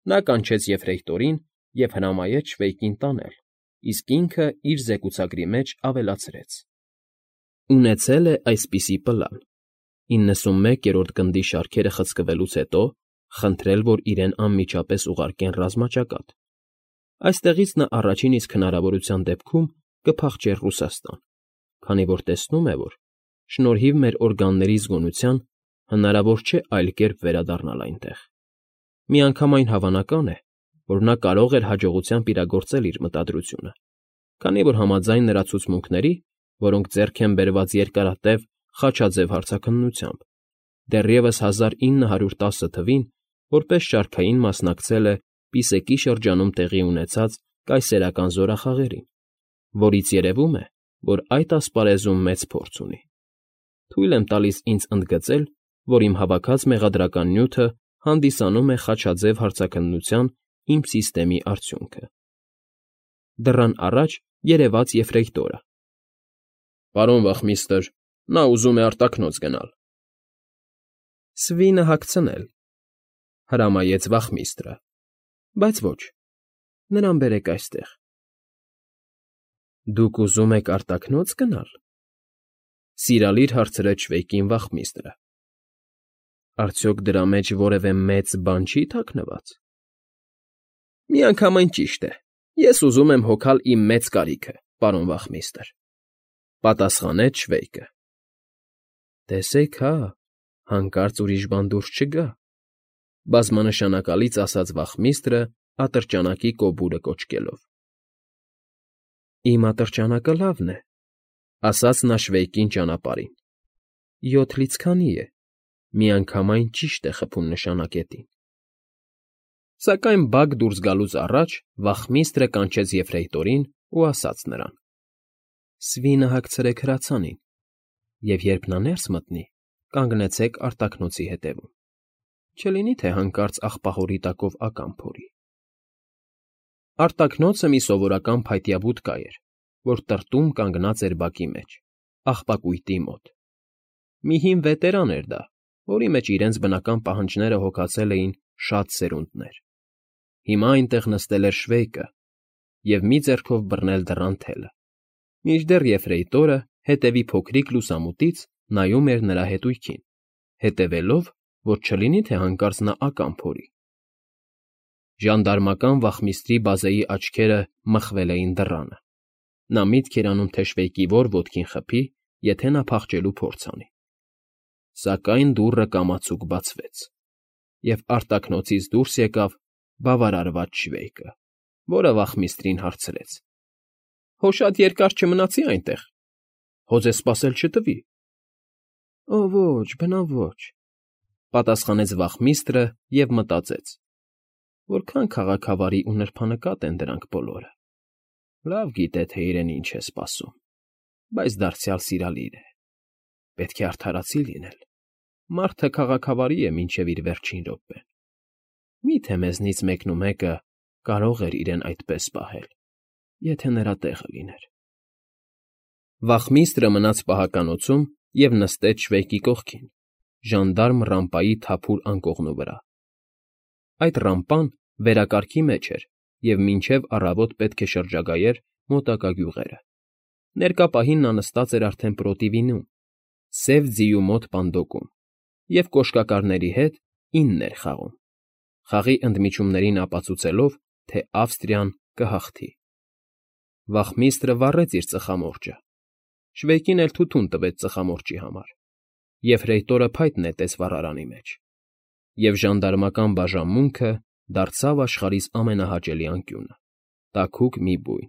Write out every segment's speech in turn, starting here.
Նա կանչեց Եֆրեյտորին և հրամայեց շվեյկին տանել, իսկ ինքը իր զեկուցագրի մեջ ավելացրեց. ունեցել է այսպիսի պլան. 91-րդ գնդի շարքերը խցկվելուց հետո խնդրել, որ իրեն անմիջապես ուղարկեն ռազմաճակատ. այստեղից նա առաջին իսկ հնարավորության դեպքում կփախչեր Ռուսաստան, քանի որ տեսնում է, որ, շնորհիվ մեր օրգանների զգոնության, հնարավոր չէ այլ կերպ վերադառնալ այնտեղ։ Միանգամայն հավանական է, որ նա կարող էր հաջողությամբ իրագործել իր մտադրությունը, քանի որ համաձայն նրա ցուցմունքների, որոնք ձեռք են բերված երկարատև խաչաձև հարցաքննությամբ, դեռևս 1910 թվին որպես շարքային մասնակցել է Պիսեկի շրջանում տեղի ունեցած կայսերական զորախաղերին, որից երևում է, որ այդ ասպարեզում մեծ փորձ ունի։ Թույլ եմ տալիս ինձ ընդգծել, որ իմ հավաքած մեղադրական նյութը հանդիսանում է խաչաձև հարցաքննության իմ սիստեմի արդյունքը։ Դռան առաջ երևաց Եֆրեյտորը։ Պարոն վախմիստր, նա ուզում է արտաքնոց գնալ։ Սվինը հագցնել, հրամայեց վախմիստրը, բայց ոչ, նրան բերեք այստեղ։ Դուք ուզում եք արտաքնոց գնալ, սիրալիր հարցրեց շվեյկին վախմիստրը։ Արդյոք դրա մեջ որևէ մեծ բան չի թաքնված։ Միանգամայն ճիշտ է, ես ուզում եմ հոգալ իմ մեծ կարիքը, պարոն վախմիստր, պատասխանեց շվեյկը։ Տեսեք հա, հանկարծ ուրիշ բան դուրս չգա, բազմանշանակալից ասաց վախմիստրը ատրճանակի կոբուրը կոչկելով։ Իմ ատրճանակը լավն է, ասաց նա շվեյկին ճանապարհին։ 7 լիցքանի է, միանգամայն ճիշտ է խփում նշանակետին։ Սակայն բակ դուրս գալուց առաջ վախմիստրը կանչեց Եֆրեյտորին ու ասաց նրան. Սվինը հագցրեք հրացանին, և երբ նա ներս մտնի, կանգնեցեք արտաքնոցի հետևում։ Չլինի թե հանկարծ աղբահորի տակով ական փորի։ Արտաքնոցը մի սովորական փայտյա բուդկա էր, որ տրտում կանգնած էր բակի մեջ, աղբակույտի մոտ։ Մի հին վետերան էր դա, որի մեջ իրենց բնական պահանջները հոգացել էին շատ սերունդներ։ Հիմա այնտեղ նստել էր շվեյկը և մի ձեռքով բռնել դռան թելը, մինչդեռ Եֆրեյտորը հետևի փոքրիկ լուսամուտից նայում էր նրա հետույքին, հետևելով, որ չլինի թե հանկարծ նա ական փորի։ Ժանդարմական վախմիստրի բազեի աչքերը մխվել էին դռանը։ Նա միտք էր անում, թե շվեյկի որ ոտքին խփի, եթե նա փախչելու փորձ անի։ Սակայն դուռը կամացուկ բացվեց, և արտաքնոցից դուրս եկավ բավարարված շվեյկը, որը վախմիստրին հարցրեց. Հո շատ երկար չմնացի այնտեղ, հո ձեզ սպասել չտվի։ Օ ոչ, բնավ ոչ, պատասխանեց վախմիստրը և մտածեց. որքան քաղաքավարի ու նրբանկատ են դրանք բոլորը։ Լավ գիտե, թե իրեն ինչ է սպասում, բայց դարձյալ սիրալիր է։ Պետք է արդարացի լինել։ Մարդը քաղաքավարի է մինչև իր վերջին րոպեն։ Մի՞թե մեզնից մեկնումեկը կարող էր իրեն այդպես պահել, եթե նրա տեղը լիներ։ Վախմիստրը մնաց պահականոցում և նստեց շվեյկի կողքին, ժանդարմ ռամպայի թափուր անկողնու վրա։ Այդ ռամպան վերակարգի մեջ էր և մինչև առավոտ պետք է շրջագայեր մոտակա գյուղերը։ Ներկա պահին նա նստած էր արդեն պրոտիվինում, սև ձիու մոտ պանդոկում, և կոշկակարների հետ ինն էր խաղում, խաղի ընդմիջումներին ապացուցելով, թե Ավստրիան կհաղթի։ Վախմիստրը վառեց իր ծխամորճը, շվեյկին էլ թութուն տվեց ծխամորճի համար, Եֆրեյտորը փայտ նետեց վառարանի մեջ, և ժանդարմական բաժանմունքը դարձավ աշխարհիս ամենահաճելի անկյունը, տաքուկ մի բույն։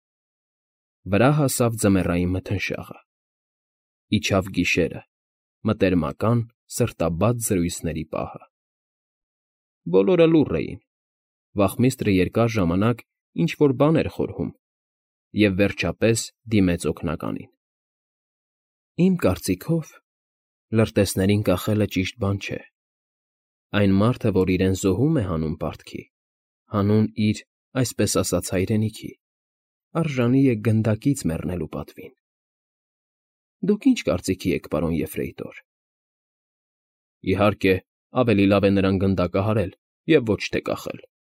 Վրա հասավ ձմեռային մթնշաղը։ Իջավ գիշերը, մտերմական, սրտաբաց զրույցների պահը։ Բոլորը լուռ էին։ Վախմիստրը երկար ժամանակ ինչ֊որ բան էր խորհում և, վերջապես, դիմեց օգնականին։ Իմ կարծիքով, լրտեսներին կախելը ճիշտ բան չէ։ Այն մարդը, որ իրեն զոհում է հանուն պարտքի, հանուն իր, այսպես ասած, հայրենիքի, արժանի է գնդակից մեռնելու պատվին։ Դուք ի՞նչ կարծիքի եք, պարոն Եֆրեյտոր։ Իհարկե, ավելի լավ է նրան գնդակահարել և ոչ թե կախել։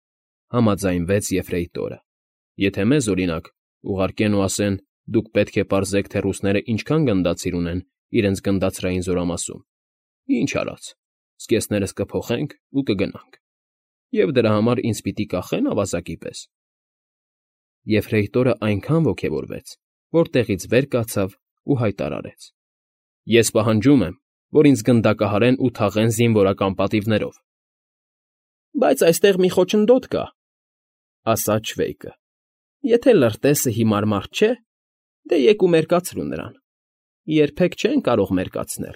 Համաձայնվեց Եֆրեյտորը։ Եթե մեզ, օրինակ, ուղարկեն ու ասեն, դուք պետք է պարզեք, թե ռուսները ինչքան գնդացիր ունեն իրենց գնդացրային զորամասում, ինչ արած, զգեստներս կփոխենք ու կգնանք, և դրա համար ինձ պիտի կախեն ավազակի պես։ Եֆրեյտորը այնքան ոգևորվեց, որ տեղից վեր կացավ ու հայտարարեց. Ես պահանջում եմ, որ ինձ գնդակահարեն ու թաղեն զինվորական պատիվներով։ Բայց այստեղ մի խոչընդոտ կա, ասաց շվեյկը. եթե լրտեսը հիմար մարդ չէ, դե եկ ու մերկացրու նրան, երբեք չեն կարող մերկացնել։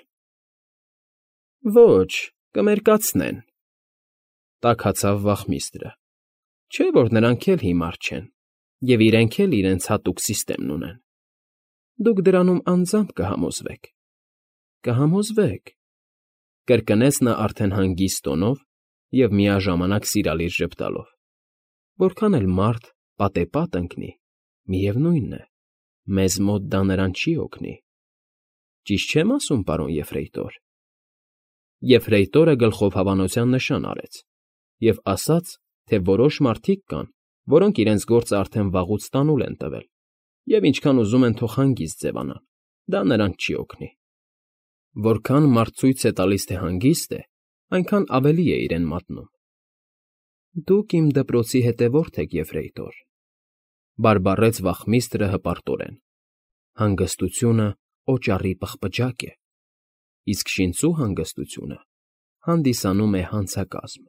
Ոչ, կմերկացնեն, տաքացավ վախմիստրը, չէ՞ որ նրանք էլ հիմար չեն, և իրենք էլ իրենց հատուկ սիստեմն ունեն։ Դուք դրանում անձամբ կհամոզվեք։ Կհամոզվեք, կրկնեց նա արդեն հանգիստ տոնով և միաժամանակ սիրալիր ժպտալով։ Որքան էլ մարդ պատեպատ ընկնի, միևնույն է, մեզ մոտ դա նրան չի օգնի։ Ճիշտ չեմ ասում, պարոն Եֆրեյտոր։ Եֆրեյտորը գլխով հավանության նշան արեց և ասաց, թե որոշ մարդիկ կան, որոնք իրենց գործը արդեն վաղուց տանուլ են տվել, և ինչքան ուզում են թող հանգիստ ձևանան, դա նրանց չի օգնի։ Որքան մարդ ցույց է տալիս, թե հանգիստ է, այնքան ավելի է իրեն մատնում։ Դուք իմ դպրոցի հետևորդ եք, Եֆրեյտոր, բարբառեց վախմիստրը հպարտորեն։ Հանգստությունը օճառի պղպջակ է, իսկ շինծու հանգստությունը հանդիսանում է հանցակազմ։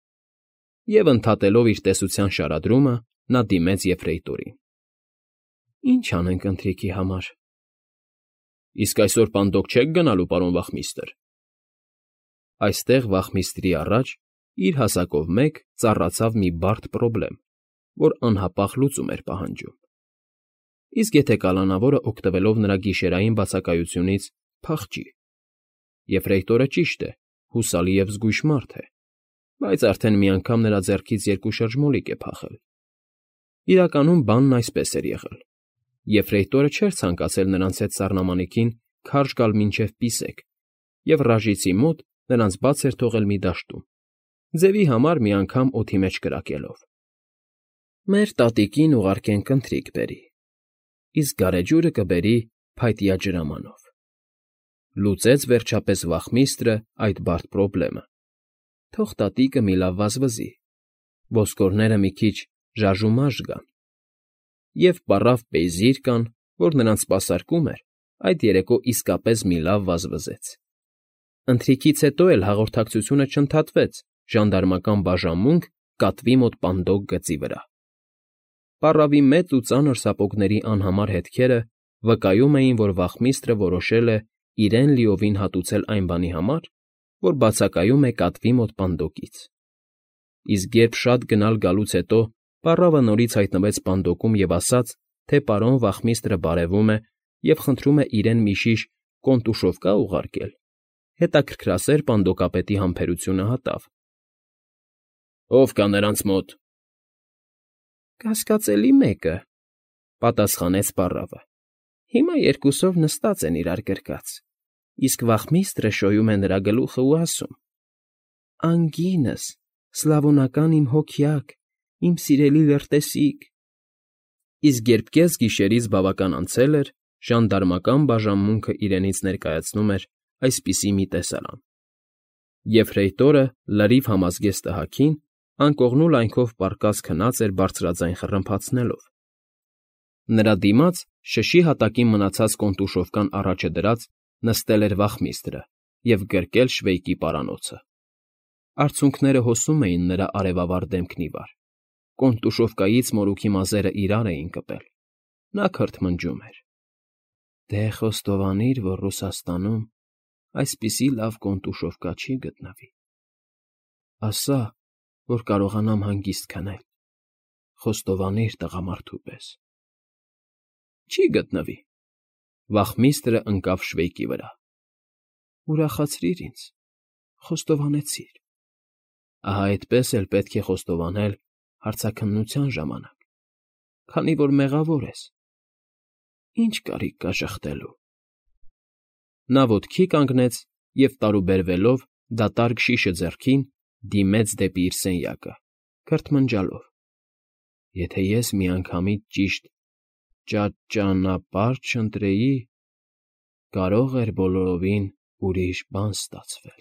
Եվ ընդհատելով իր տեսության շարադրումը, նա դիմեց Եֆրեյտորին. Ինչ անենք ընթրիքի համար։ Իսկ այսօր պանդոկ չեք գնալու, պարոն վախմիստր։ Այստեղ վախմիստրի առաջ իր հասակով մեկ ծառացավ մի բարդ պրոբլեմ, որ անհապաղ լուծում էր պահանջում։ Իսկ եթե կալանավորը օգտվելով նրա գիշերային բացակայությունից փախչի։ Եֆրեյտորը ճիշտ է, հուսալի և զգույշ մարդ է, բայց արդեն մի անգամ նրա ձեռքից երկու շրջմոլիկ է փախել։ Իրականում բանն այսպես էր եղել. Եֆրեյտորը չէր ցանկացել նրանց հետ սառնամանիքին քարշ գալ մինչև պիսեք և ռաժիցի մոտ նրանց բաց էր թողել մի դաշտում, ձևի համար մի անգամ օդի մեջ կրակելով։ Մեր տատիկին ուղարկենք ընթրիք բերի, իսկ գարեջուրը կբերի փայտյա ջրամանով։ Լուծեց վերջապես վախմիստրը այդ բարդ պրոբլեմը։ Թող տատիկը մի լավ վազվզի, ոսկորները մի քիչ ժաժումաժ գան։ Եվ պառավ պեյզիր կան, որ նրանց սպասարկում էր, այդ երեկո իսկապես մի լավ վազվզեց։ Ընթրիքից հետո էլ հաղորդակցությունը չընդհատվեց ժանդարմական բաժանմունք կատվի մոտ պանդոկ գծի վրա։ Պառավի մեծ ու ծանր սապոգների անհամար հետքերը վկայում էին, որ վախմիստրը որոշել է իրեն լիովին հատուցել այն բանի համար, որ բացակայում է կատվի մոտ պանդոկից։ Իսկ երբ շատ գնալ գալուց հետո պառավը նորից հայտնվեց պանդոկում և ասաց, թե պարոն վախմիստրը բարևում է և խնդրում է իրեն մի շիշ կոնտուշովկա ուղարկել, հետաքրքրասեր պանդոկապետի համբերությունը հատավ։ Ո՞վ կա նրանց մոտ։ Կասկածելի մեկը, պատասխանեց պառավը։ Հիմա երկուսով նստած են իրար գրկած, իսկ վախմիստրը շոյում է նրա գլուխը ու ասում. Անգինս, սլավոնական իմ հոգյակ, իմ սիրելի լրտեսիկ։ Իսկ երբ կեսգիշերից բավական անցել էր, ժանդարմական բաժանմունքը իրենից ներկայացնում էր այսպիսի մի տեսարան. Եֆրեյտորը լրիվ համազգեստ տհաքին անկողնու լայնքով պառկած քնած էր բարձրաձայն խռմփացնելով։ Նրա դիմաց շշի հատակին մնացած կոնտուշովկան առաջը դրած նստել էր վախմիստրը և գրկել շվեյկի պարանոցը։ Արցունքները հոսում էին նրա արևավառ դեմքն ի վար։ Կոնտուշովկայից մորուքի մազերը իրար էին կպել։ Նա քրթմնջում էր. Դե խոստովանիր, որ Ռուսաստանում այսպիսի լավ կոնտուշովկա չի գտնվի։ Ասա, որ կարողանամ հանգիստ քնել։ Խոստովանիր տղամարդու պես։ Չի գտնվի։ Վախմիստրը ընկավ շվեյկի վրա։ Ուրախացրիր ինձ, խոստովանեցիր։ Ահա այդպես էլ պետք է խոստովանել հարցաքննության ժամանակ, քանի որ մեղավոր ես։ Ինչ կարիք կա ժխտելու։ Նա ոտքի կանգնեց և տարուբերվելով դատարկ շիշը ձեռքին դիմեց դեպի իր սենյակը, քրթմնջալով։ եթե ես միանգամից ճիշտ ճանապարհ չընտրեի, կարող էր բոլորովին ուրիշ բան ստացվել։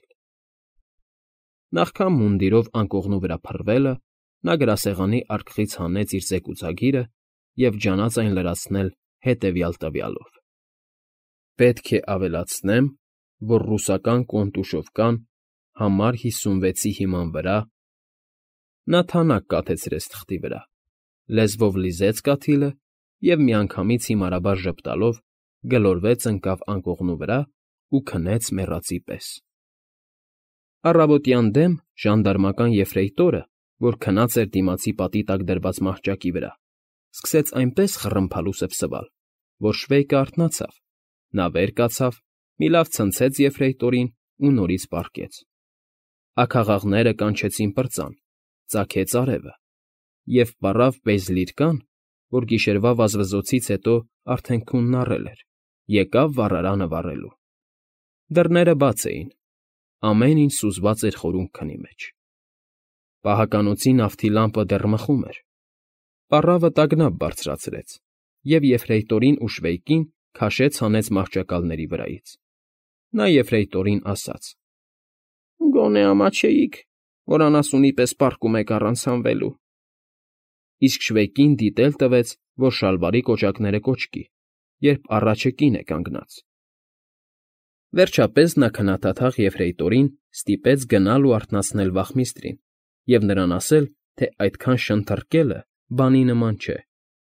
Նախքան մունդիրով անկողնու վրա փռվելը, նա գրասեղանի արկղից հանեց իր զեկուցագիրը և ջանաց այն լրացնել հետևյալ տվյալով. «Պետք է ավելացնեմ, որ ռուսական կոնտուշովկան համար 56-ի հիման վրա…» Նա թանաք կաթեցրեց թղթի վրա, լեզվով լիզեց կաթիլը և միանգամից հիմարաբար ժպտալով գլորվեց ընկավ անկողնու վրա ու քնեց մեռածի պես։ Առավոտյան դեմ ժանդարմական եֆրեյտորը, որ քնած էր դիմացի պատի տակ դրված մահճակի վրա, սկսեց այնպես խռմփալ ու սվսվալ, որ Շվեյկը արթնացավ, նա վեր կացավ, մի լավ ցնցեց եֆրեյտորին ու նորից պառկեց։ Աքաղաղները կանչեցին պրծան, ծագեց արևը, և պառավ Բեյզլիրկան, որ գիշերվա վազվզոցից հետո արդեն քունն առել էր, եկավ վառարանը վառելու։ Դռները բաց էին, ամեն ինչ սուզված էր խորունգ քնի մեջ։ Պահականոցի նավթի լամպը դեռ մխում էր։ Պառավը տագնապ բարձրացրեց և եֆրեյտորին ու Շվեյկին քաշեց հանեց մահճակալների վրայից։ Նա եֆրեյտորին ասաց. «Գոնե ամաչեիք, որ անասունի պես պառկում եք առանց հանվելու»։ Իսկ Շվեյկին դիտել տվեց, որ շալվարի կոճակները կոճկի, երբ առաջը կին է կանգնած։ Վերջապես նա քնաթաթաղ եֆրեյտորին ստիպեց գնալ ու արթնացնել վախմիստրին և նրան ասել, թե այդքան շնթռկելը բանի նման չէ։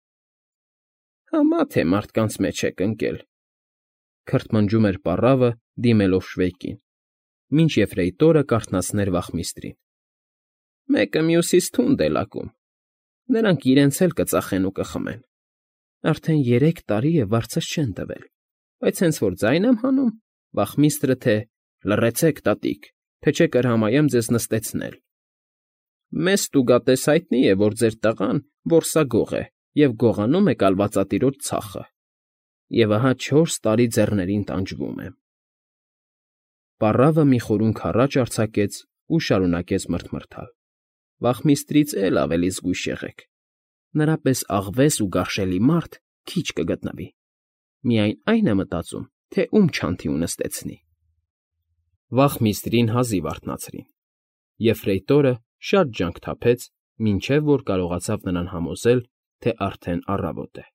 «Համա թե մարդկանց մեջ եք ընկել», քրթմնջում էր պառավը, դիմելով Շվեյկին, մինչ եֆրեյտորը կարթնացներ վախմիստրին։ «Մեկը մյուսից թունդ է լակում, նրանք իրենց էլ կծախեն ու կխմեն։ Արդեն 3 տարի է վարձս չեն տվել, բայց հենց որ ձայն եմ հանում, վախմիստրը թե «Լռեցեք, տատիկ, թե չէ կհրամայեմ ձեզ նստեցնել»։ Մեզ տուգատես հայտնի է, որ ձեր տղան որսագող է և գողանում է կալվածատիրոջ ցախը, և ահա 4 տարի ձեռներին տանջվում եմ»։ Պառավը մի խորունգ առաջ արձակեց ու շարունակեց մռթմռթալ։ «Վախմիստրից էլ ավելի զգույշ եղեք, նրա պես աղվես ու գարշելի մարդ քիչ կգտնվի, միայն այն է մտածում, թե ում չանթի ու նստեցնի»։ Վախմիստրին հազիվ արթնացրին։ Եֆրեյտորը շատ ջանք թափեց, մինչև որ կարողացավ նրան համոզել, թե արդեն առավոտ է։